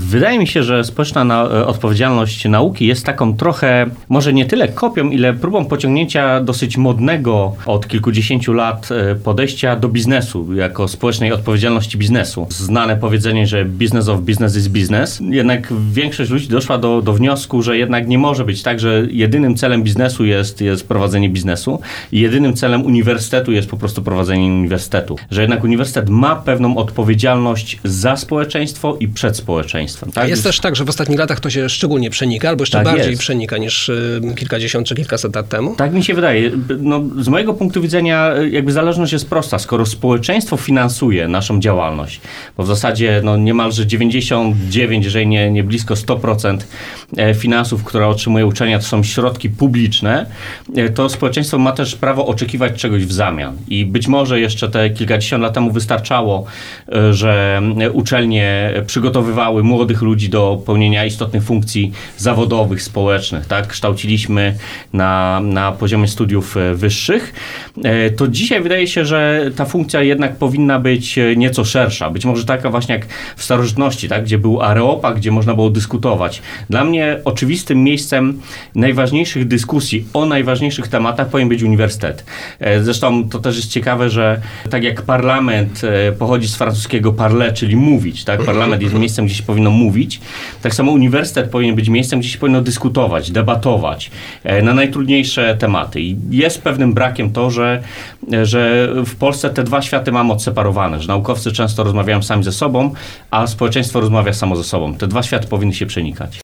Wydaje mi się, że społeczna odpowiedzialność nauki jest taką trochę, może nie tyle kopią, ile próbą pociągnięcia dosyć modnego od kilkudziesięciu lat podejścia do biznesu, jako społecznej odpowiedzialności biznesu. Znane powiedzenie, że business of business is business. Jednak większość ludzi doszła do wniosku, że jednak nie może być tak, że jedynym celem biznesu jest prowadzenie biznesu i jedynym celem uniwersytetu jest po prostu prowadzenie uniwersytetu. Że jednak uniwersytet ma pewną odpowiedzialność za społeczeństwo i przed społeczeństwem. Tak? Jest też tak, że w ostatnich latach to się szczególnie przenika, albo jeszcze tak bardziej jest. przenika niż kilkadziesiąt czy kilkaset lat temu? Tak mi się wydaje. No, z mojego punktu widzenia jakby zależność jest prosta. Skoro społeczeństwo finansuje naszą działalność, bo w zasadzie niemalże 99, jeżeli nie blisko 100% finansów, które otrzymuje uczelnia, to są środki publiczne, to społeczeństwo ma też prawo oczekiwać czegoś w zamian. I być może jeszcze te kilkadziesiąt lat temu wystarczało, że uczelnie przygotowywały młodych ludzi do pełnienia istotnych funkcji zawodowych, społecznych. Tak? Kształciliśmy na poziomie studiów wyższych. To dzisiaj wydaje się, że ta funkcja jednak powinna być nieco szersza. Być może taka właśnie jak w starożytności, tak? Gdzie był areopag, gdzie można było dyskutować. Dla mnie oczywistym miejscem najważniejszych dyskusji o najważniejszych tematach powinien być uniwersytet. Zresztą to też jest ciekawe, że tak jak parlament pochodzi z francuskiego parler, czyli mówić, tak? Parlament jest miejscem, gdzie się powinno mówić. Tak samo uniwersytet powinien być miejscem, gdzie się powinno dyskutować, debatować na najtrudniejsze tematy. I jest pewnym brakiem to, że w Polsce te dwa światy mamy odseparowane, że naukowcy często rozmawiają sami ze sobą, a społeczeństwo rozmawia samo ze sobą. Te dwa światy powinny się przenikać.